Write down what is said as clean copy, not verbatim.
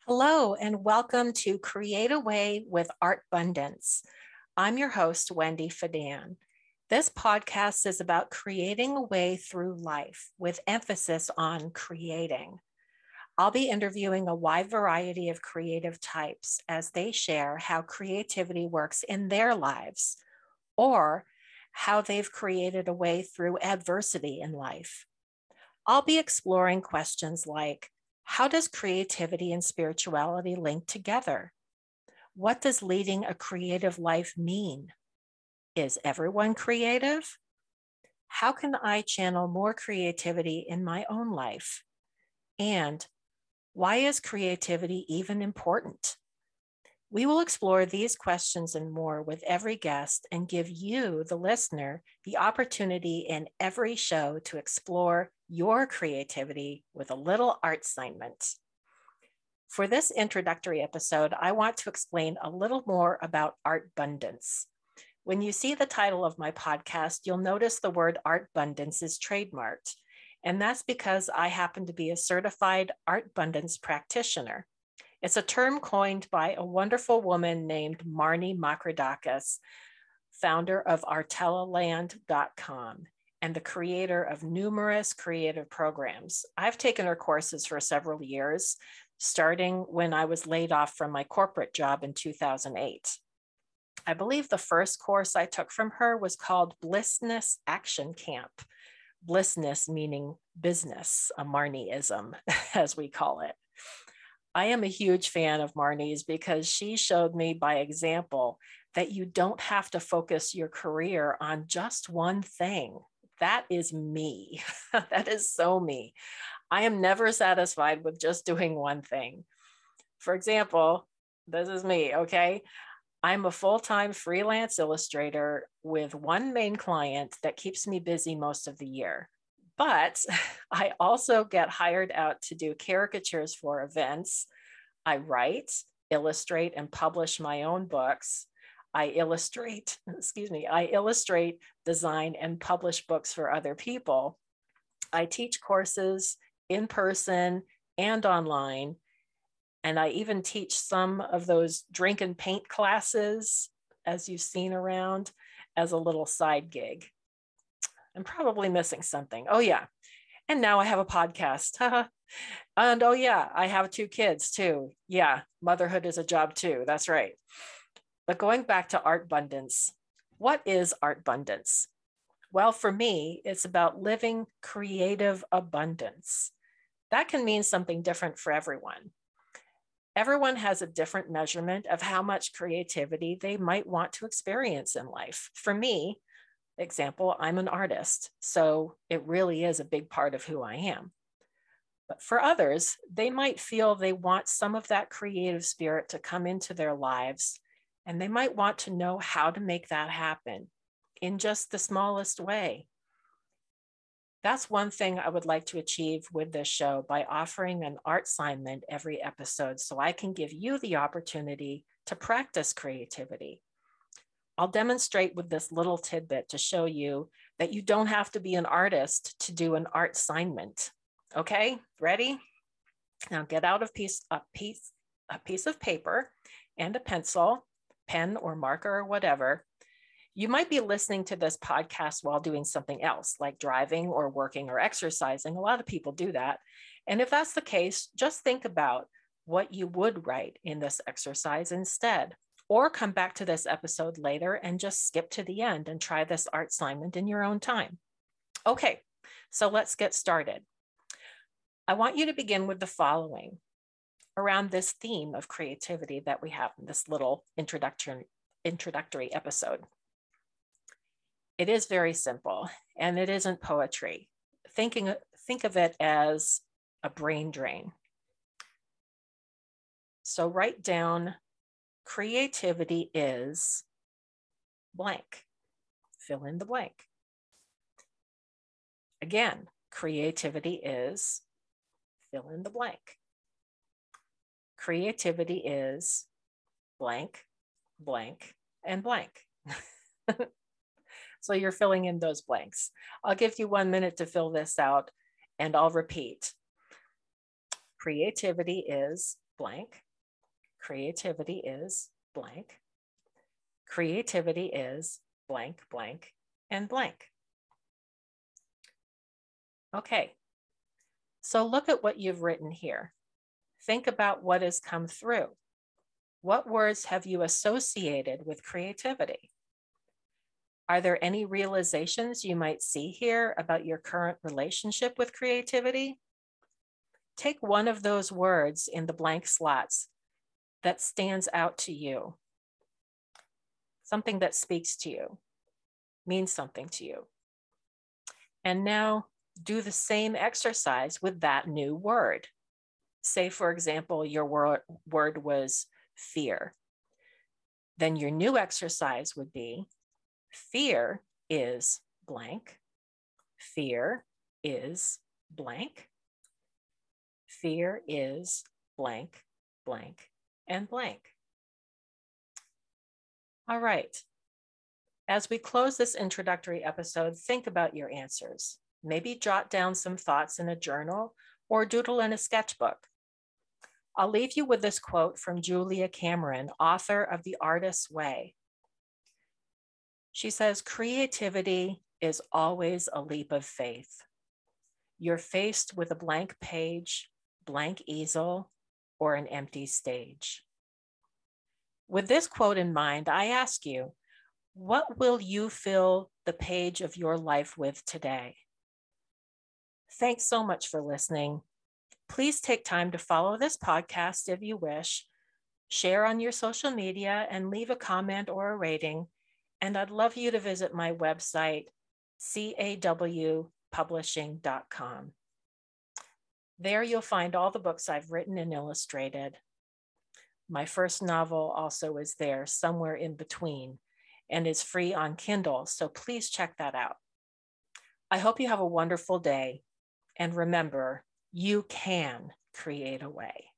Hello, and welcome to Create a Way with Art Abundance. I'm your host, Wendy Fadan. This podcast is about creating a way through life with emphasis on creating. I'll be interviewing a wide variety of creative types as they share how creativity works in their lives or how they've created a way through adversity in life. I'll be exploring questions like, how does creativity and spirituality link together? What does leading a creative life mean? Is everyone creative? How can I channel more creativity in my own life? And why is creativity even important? We will explore these questions and more with every guest and give you, the listener, the opportunity in every show to explore your creativity with a little art assignment. For this introductory episode, I want to explain a little more about art abundance. When you see the title of my podcast, you'll notice the word art abundance is trademarked. And that's because I happen to be a certified art abundance practitioner. It's a term coined by a wonderful woman named Marnie Makridakis, founder of artellaland.com and the creator of numerous creative programs. I've taken her courses for several years, starting when I was laid off from my corporate job in 2008. I believe the first course I took from her was called Blissness Action Camp. Blissness meaning business, a Marnieism, as we call it. I am a huge fan of Marnie's because she showed me by example that you don't have to focus your career on just one thing. That is me. That is so me. I am never satisfied with just doing one thing. For example, this is me, okay? I'm a full-time freelance illustrator with one main client that keeps me busy most of the year. But I also get hired out to do caricatures for events. I write, illustrate, and publish my own books. I illustrate, design, and publish books for other people. I teach courses in person and online. And I even teach some of those drink and paint classes, as you've seen around, as a little side gig. I'm probably missing something. Oh, yeah. And now I have a podcast. And oh, yeah, I have 2 kids too. Yeah, motherhood is a job too. That's right. But going back to art abundance, what is art abundance? Well, for me, it's about living creative abundance. That can mean something different for everyone. Everyone has a different measurement of how much creativity they might want to experience in life. For me, example, I'm an artist, so it really is a big part of who I am. But for others, they might feel they want some of that creative spirit to come into their lives, and they might want to know how to make that happen in just the smallest way. That's one thing I would like to achieve with this show by offering an art assignment every episode so I can give you the opportunity to practice creativity. I'll demonstrate with this little tidbit to show you that you don't have to be an artist to do an art assignment. Okay, ready? Now get out a piece of paper and a pencil, pen or marker or whatever. You might be listening to this podcast while doing something else, like driving or working or exercising. A lot of people do that. And if that's the case, just think about what you would write in this exercise instead. Or come back to this episode later and just skip to the end and try this art assignment in your own time. Okay, so let's get started. I want you to begin with the following around this theme of creativity that we have in this little introductory episode. It is very simple, and it isn't poetry. Think of it as a brain drain. So write down, creativity is blank. Fill in the blank. Again, creativity is fill in the blank. Creativity is blank, blank, and blank. So you're filling in those blanks. I'll give you 1 minute to fill this out and I'll repeat. Creativity is blank. Creativity is blank. Creativity is blank, blank, and blank. Okay, so look at what you've written here. Think about what has come through. What words have you associated with creativity? Are there any realizations you might see here about your current relationship with creativity? Take one of those words in the blank slots that stands out to you, something that speaks to you, means something to you. And now do the same exercise with that new word. Say, for example, your word was fear. Then your new exercise would be fear is blank. Fear is blank. Fear is blank, blank, and blank. All right. As we close this introductory episode, think about your answers. Maybe jot down some thoughts in a journal or doodle in a sketchbook. I'll leave you with this quote from Julia Cameron, author of The Artist's Way. She says, "Creativity is always a leap of faith. You're faced with a blank page, blank easel, or an empty stage." With this quote in mind, I ask you, what will you fill the page of your life with today? Thanks so much for listening. Please take time to follow this podcast if you wish, share on your social media, and leave a comment or a rating. And I'd love you to visit my website, cawpublishing.com. There you'll find all the books I've written and illustrated. My first novel also is there, Somewhere in Between, and is free on Kindle, so please check that out. I hope you have a wonderful day, and remember, you can create a way.